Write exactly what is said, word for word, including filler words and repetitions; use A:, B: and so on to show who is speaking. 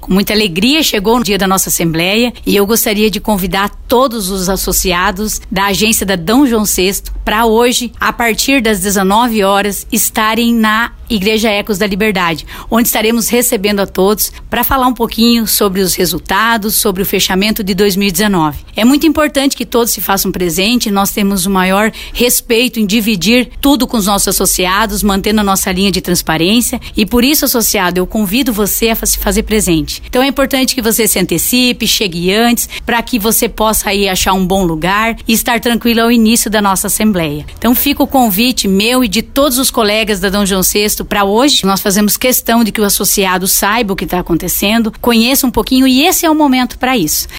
A: com muita alegria chegou no dia da nossa Assembleia e eu gostaria de convidar todos os associados da agência da D. João sexto para hoje, a partir das dezenove horas, estarem na Igreja Ecos da Liberdade, onde estaremos recebendo a todos para falar um pouquinho sobre os resultados, sobre o fechamento de dois mil e dezenove. É muito importante que todos se façam presente, nós temos o maior respeito em dividir tudo com os nossos associados, mantendo a nossa linha de transparência e por isso, associado, eu convido você a se fazer presente. Então é importante que você se antecipe, chegue antes, para que você possa aí achar um bom lugar e estar tranquilo ao início da nossa Assembleia. Então fica o convite meu e de todos os colegas da D. João sexto para hoje. Nós fazemos questão de que o associado saiba o que está acontecendo, conheça um pouquinho e esse é o momento para isso.